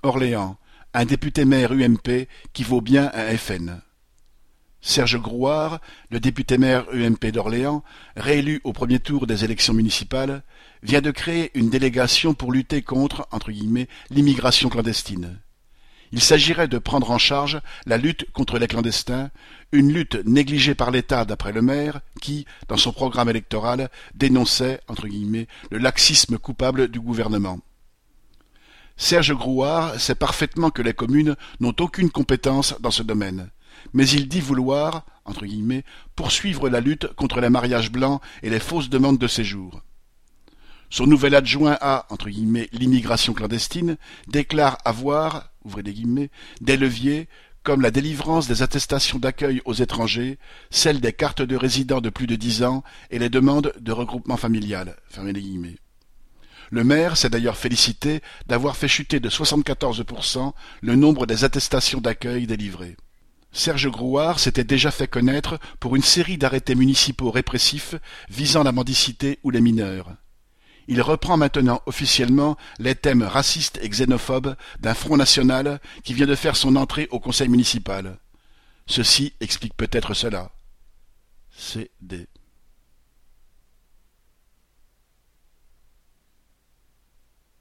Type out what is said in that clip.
Orléans, un député-maire UMP qui vaut bien un FN. Serge Grouard, le député-maire UMP d'Orléans, réélu au premier tour des élections municipales, vient de créer une délégation pour lutter contre, entre guillemets, l'immigration clandestine. Il s'agirait de prendre en charge la lutte contre les clandestins, une lutte négligée par l'État d'après le maire qui, dans son programme électoral, dénonçait, entre guillemets, le laxisme coupable du gouvernement. Serge Grouard sait parfaitement que les communes n'ont aucune compétence dans ce domaine, mais il dit vouloir, entre guillemets, poursuivre la lutte contre les mariages blancs et les fausses demandes de séjour. Son nouvel adjoint à, entre guillemets, l'immigration clandestine déclare avoir, ouvrez des guillemets, des leviers comme la délivrance des attestations d'accueil aux étrangers, celle des cartes de résident de plus de 10 ans et les demandes de regroupement familial, fermez les guillemets. Le maire s'est d'ailleurs félicité d'avoir fait chuter de 74% le nombre des attestations d'accueil délivrées. Serge Grouard s'était déjà fait connaître pour une série d'arrêtés municipaux répressifs visant la mendicité ou les mineurs. Il reprend maintenant officiellement les thèmes racistes et xénophobes d'un Front national qui vient de faire son entrée au conseil municipal. Ceci explique peut-être cela. CD.